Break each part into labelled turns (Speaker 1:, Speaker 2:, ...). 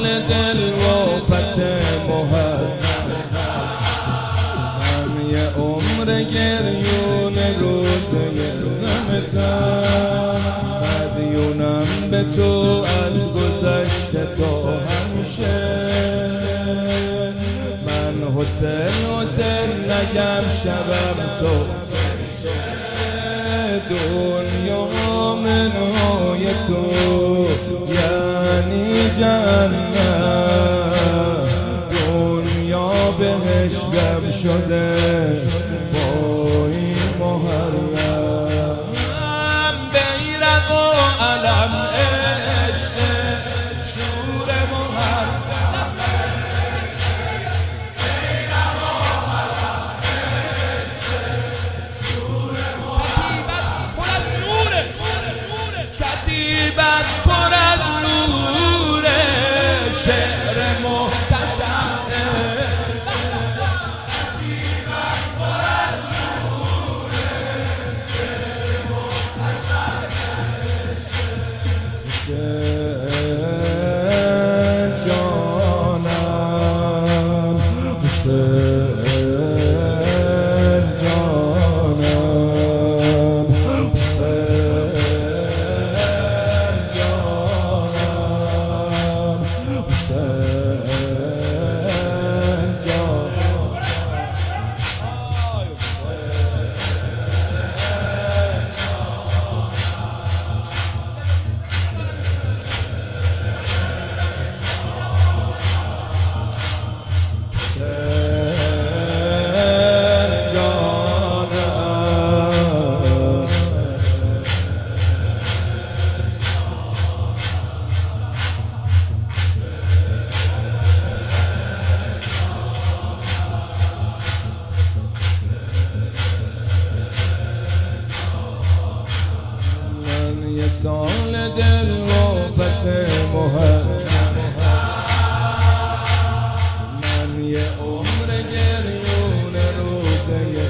Speaker 1: دل و پس محرم من یه عمر گریون روزه غمتم مدیونم به تو از گذشته تا همیشه من حسین نگم شبم صبح دنیا منهای تو یعنی جنت دنیا بهشتم شده با این محرم بیرق و علم عشق شور محرم کتیبت پر از نور شعر محتشم کتیبت پر از نور شعر محتشم جانم حسین سال دل و پس محرم من یه عمر گریون روزه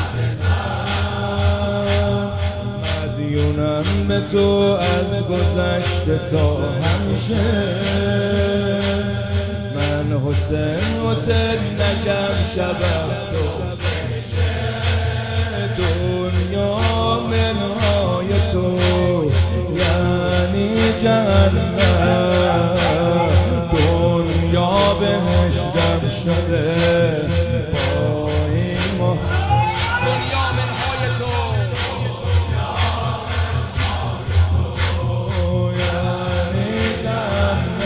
Speaker 1: مدیونم به تو از گذشته تا همیشه من حسین نگم شبم صبح دنیا منهای تو یعنی جنت دنیا بهشتم شده با این دنیا منهای تو یعنی جنت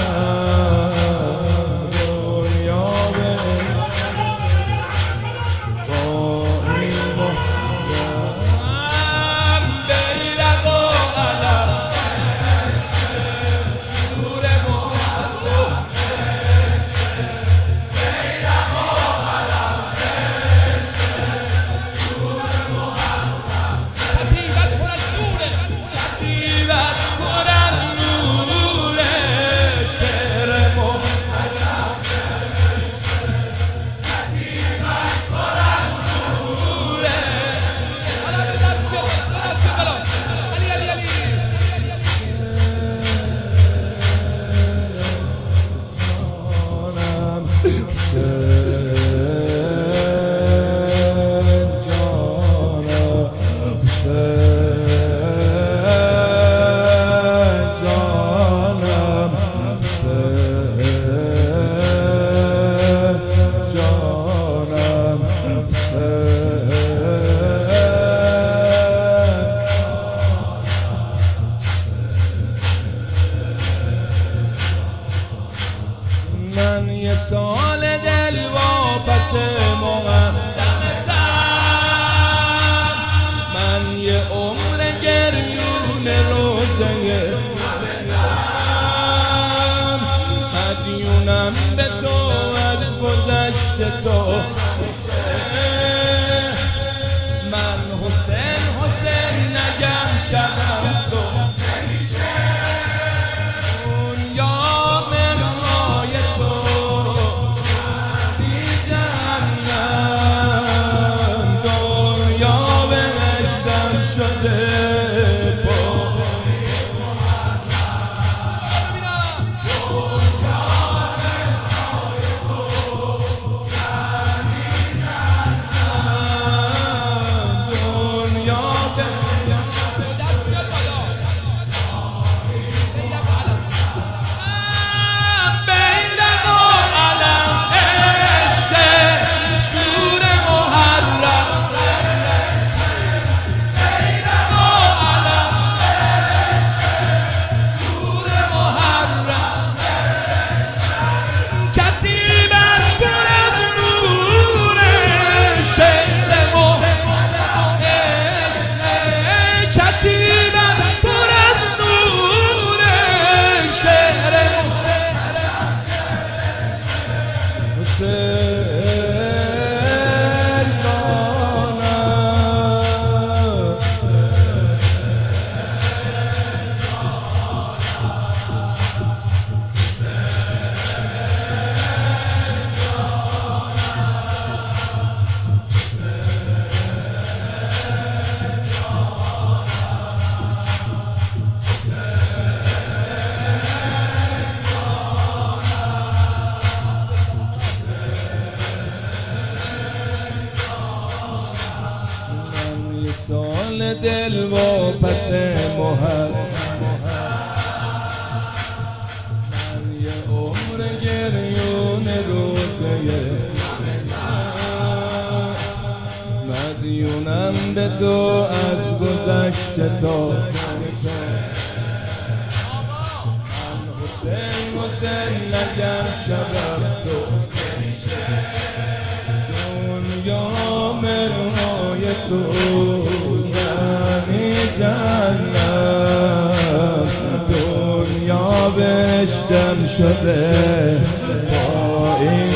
Speaker 1: دنیا بهشتم با این من یه سال دل و پس مقدمتم من یه عمر گریون روزه مدیونم به تو از گذشته تو من حسین نگم شبم صبح شده سال دل و پس محبت من یه عمر گریون روزه مدیونم به تو از گذشته تا حسین نگم شبم دنیا مرهای تو یعنی جنت دنیا بهشتم شده با این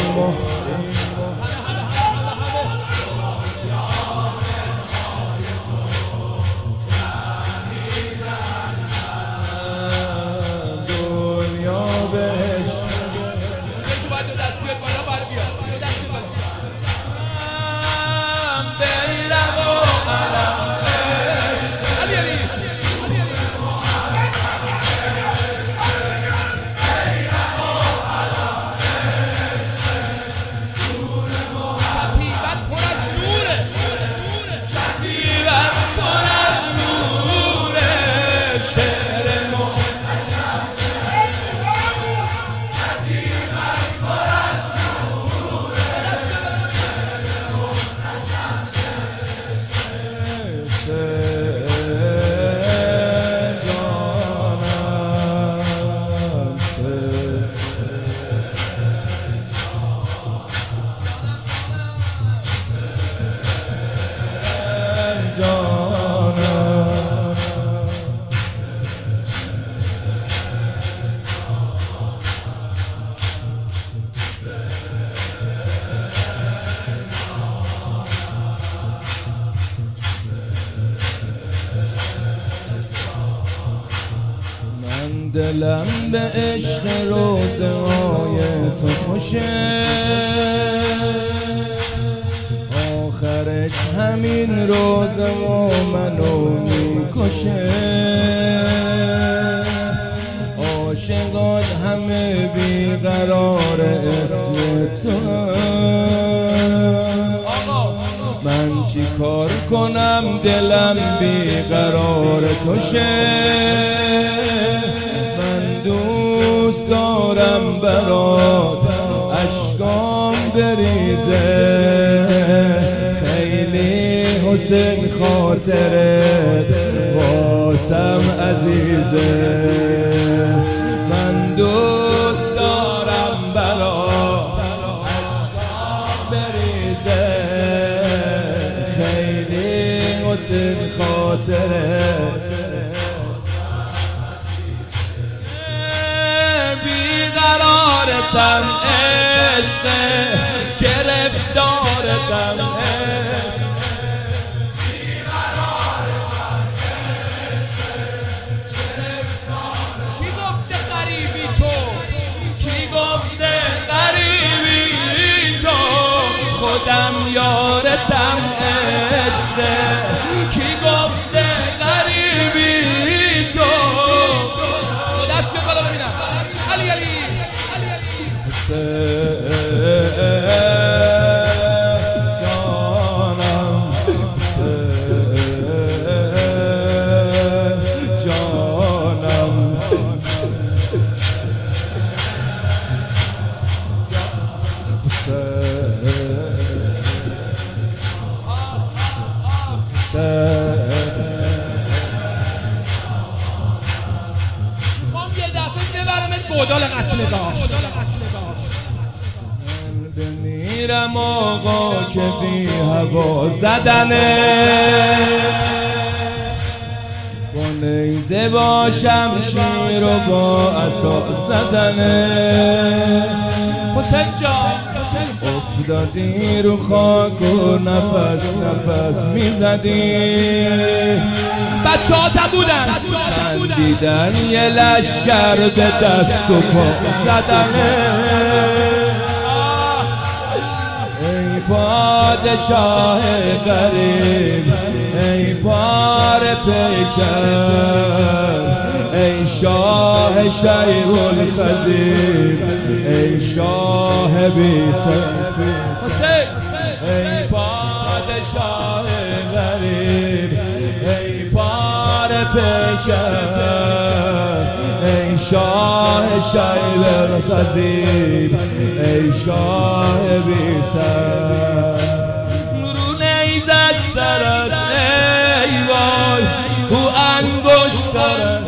Speaker 1: دلم به عشق روزهای تو خوشه آخرش همین روز و منو میکشه عاشقات همه بیقرار اسم تو من چی کار کنم دلم بیقرار توشه دوست دارم برات اشکام بریزه خیلی حسین خاطرت واسم عزیزه من دوست دارم برات اشکام بریزه خیلی حسین خاطرت بیقرارتم عشق گرفتارتم کی گفته غریبی تو کی گفته غریبی تو خودم یارتم عشق کی گفته غریبی تو دست به بالا ببینم علی علی جانم جانم یه دفعه ببرمت گودال قتلگاه بمیرم آقا که بی هوا زدنه با نیزه با شمشیر و با عصا زدنه حسین جان افتادی رو خاک و نفس نفس میزدی.
Speaker 2: بچه ها بودن
Speaker 1: دیدن یه لشکر به دست و پا زدنه. ای پادشاه غریب، ای پاره پیکر، ای شاه شیخ الخزیب، ای شاه بی سیفی. ای پادشاه غریب، ای پاره پیکر، ای شاه شیخ الخزیب، ای شاه بی سر. رو نیز از سرت ای وای کو انگشترت،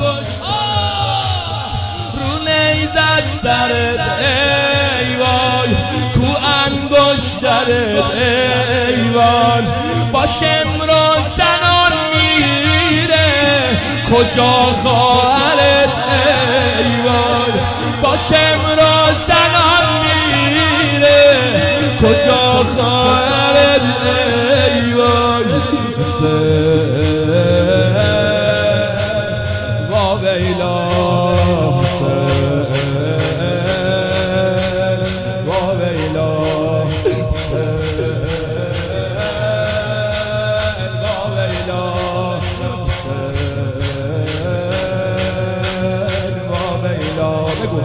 Speaker 1: رو نیز از سرت ای وای کو انگشترت ای وای. با شمر و سنان میره کجا خواهرت ای وای. با شمر و سنان میره کجا خواهرت ای وای. وا ویلا وا ویلا وا ویلا وا ویلا. بگو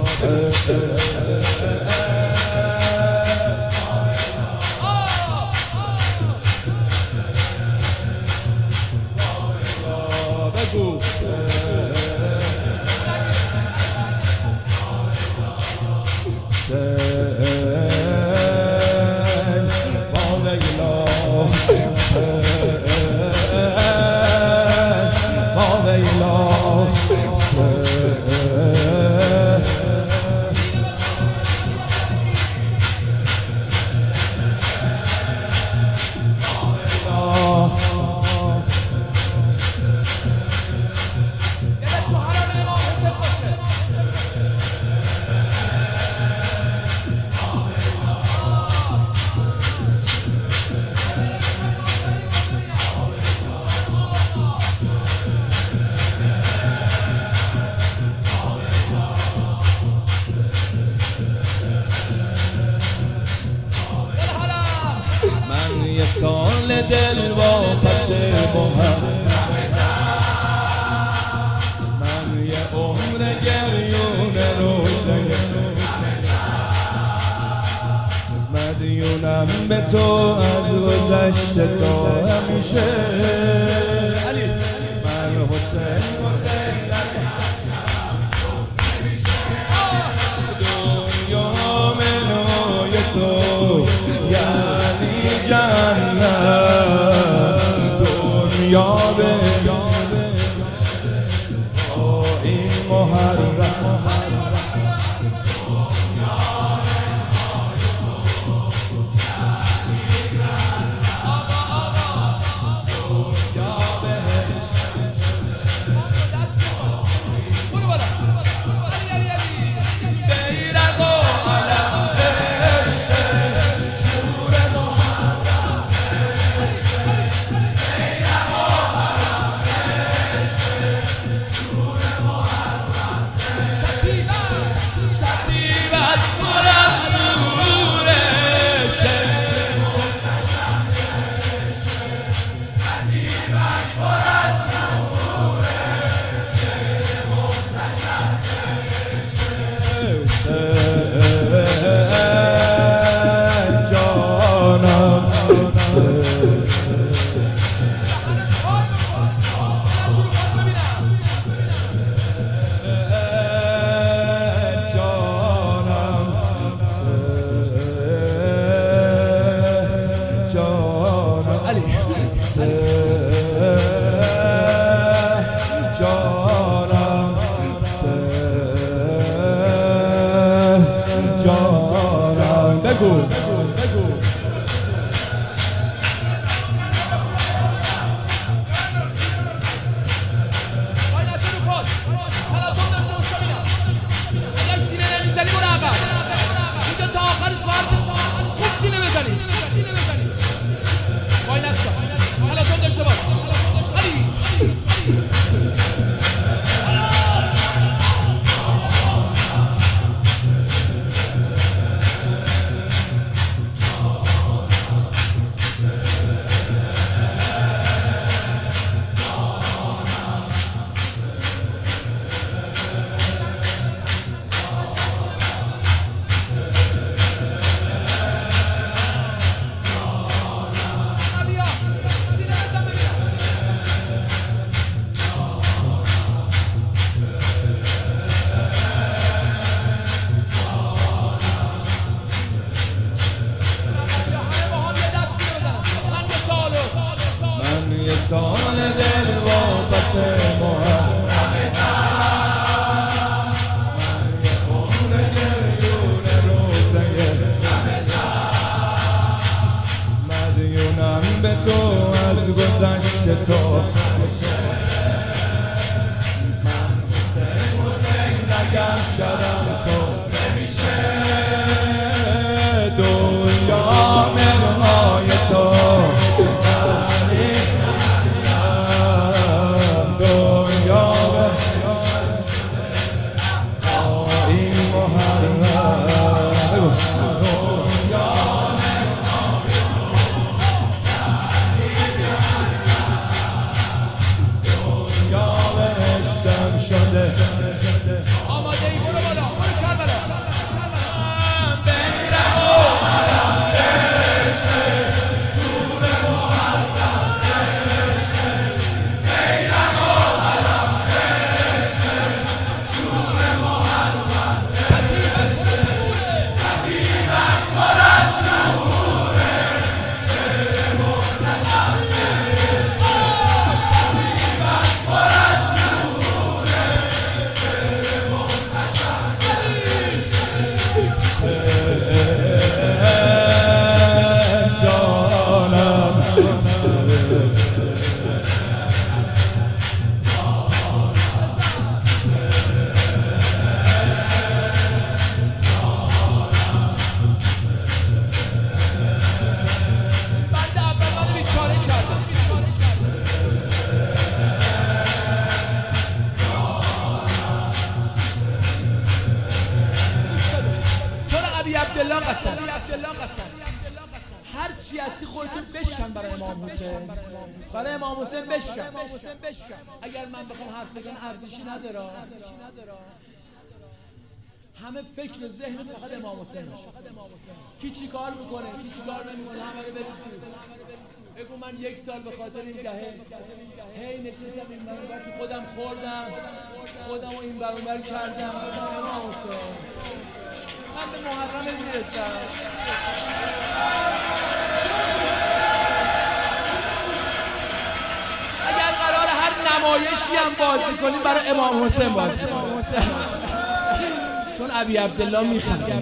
Speaker 1: بگو یه سال دل واپس محمد، من یه عمر گریون روزه مدیونم به تو از گذشته تا همیشه. من حسین دنیا منوی تو یعنی جنت، دنیا به این محرم.
Speaker 2: اگر سینه نمیزنی برو عقب. اینجا تا آخرش باید
Speaker 1: تو من حسین نگم شدم تو نمیشه دنیا منهای تو دنیا این محرم
Speaker 2: آماده ای برو بالا برو کربلا عبدالله قسم هر چی هستی خودتون بشکن برای امام حسین، برای امام حسین بشکن. اگر من بخوام حرف بزنم ارزشی نداره. همه فکر و ذهن فقط امام حسین میشه. کی چی کار میکنه کی چی کار نمیکنه همه رو بریزید. بگو من یک سال به خاطر این دهه هی نشستم این برابر که خودم خوردم خودم رو این برابر کردم. امام حسین من به محرم میرسم. اگر قرار هر نمایشی هم بازی کنیم برای امام حسین بازی کنیم چون ابی عبدالله میخنده.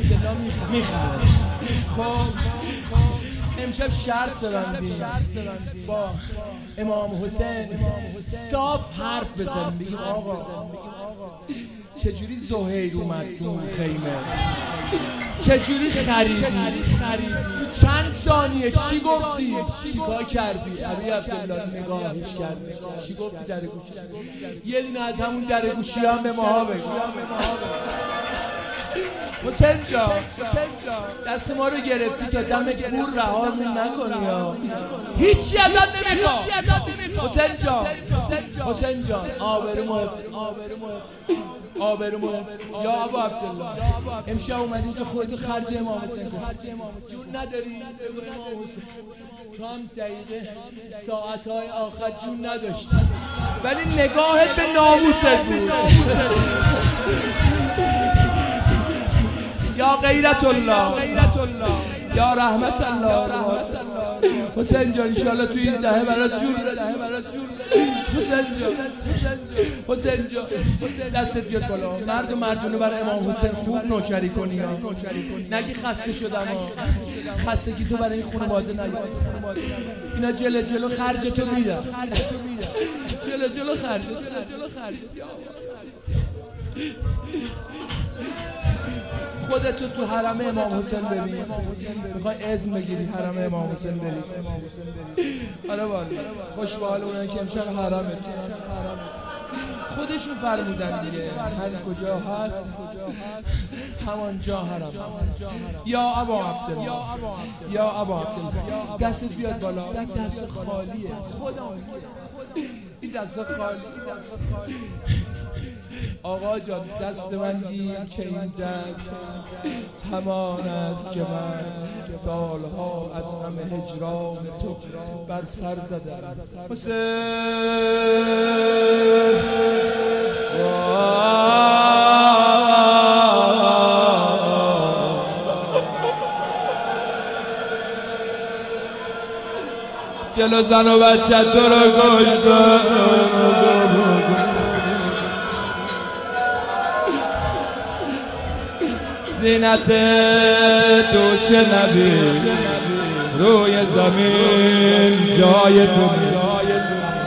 Speaker 2: خب امشب شرط دارم با امام حسین صاف حرف بزنیم بگیم آقا چجوری زهیر اومد تو خیمه، چجوری خریدی، تو چند ثانیه چی گفتی، چی کار کردی؟ ابی عبدالله نگاهش کرد چی گفتی در گوشی؟ یه دونه از همون در گوشی هم به ماها بگو. حسین جان دست ما رو گرفتی تا دم گور رهامون نکنی ها، هیچی ازت نمیخوام. حسین جان آبرومو یا ابا عبدالله امشب اومدی تو خودتو خرج امام حسین کن. جون نداری امام حسین تو هم دقیقه ساعتهای آخر جون نداشتی ولی نگاهت به ناموست بود. یا غیرت الله یا رحمت الله. حسین جان انشاءالله تو این دهه برات جور بده. حسین جان دستت بیاد بالا. مرد و مردونه برای امام حسین خوب نوکری کنی ها. نگی خسته شدم ها. خستگی تو برای این خانواده نیاد. اینا جلو خرجتو میدن. جلو خرج. خودتو تو حرم امام حسین ببین. میخوای اذن بگیری حرم امام حسین بری. آره والا خوش به حال اونایی که امشب حرمه خودشون فرمودن دیگه هر کجا هست همانجا حرم هست. یا ابا عبدالله دستت بیاد بالا. دست خالیه خدا این دست خالی. آقا جان دست من گیر که این دست همان است که من سالها از غم هجران تو بر سر زدم. حسین جلو زن و بچه تو رو کشتم. زینت دوش نبی روی زمین جای تو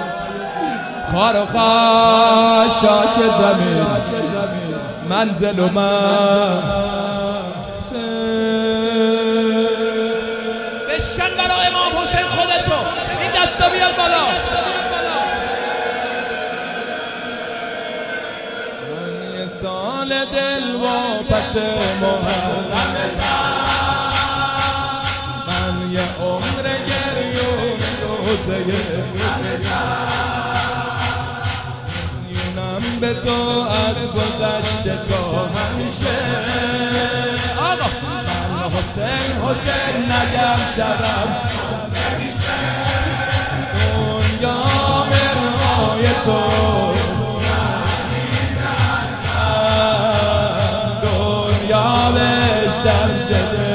Speaker 1: خار و خاشاک زمین منزل و من بشکن برای امام حسین خودتو این دستا بیاد بالا من یه سال دل و پس محرم من یه عمر گریون روزه میونم به تو از گذشته تا همیشه آقا من حسین نگم شدم دنیا منهای تو دنیا بشتر شده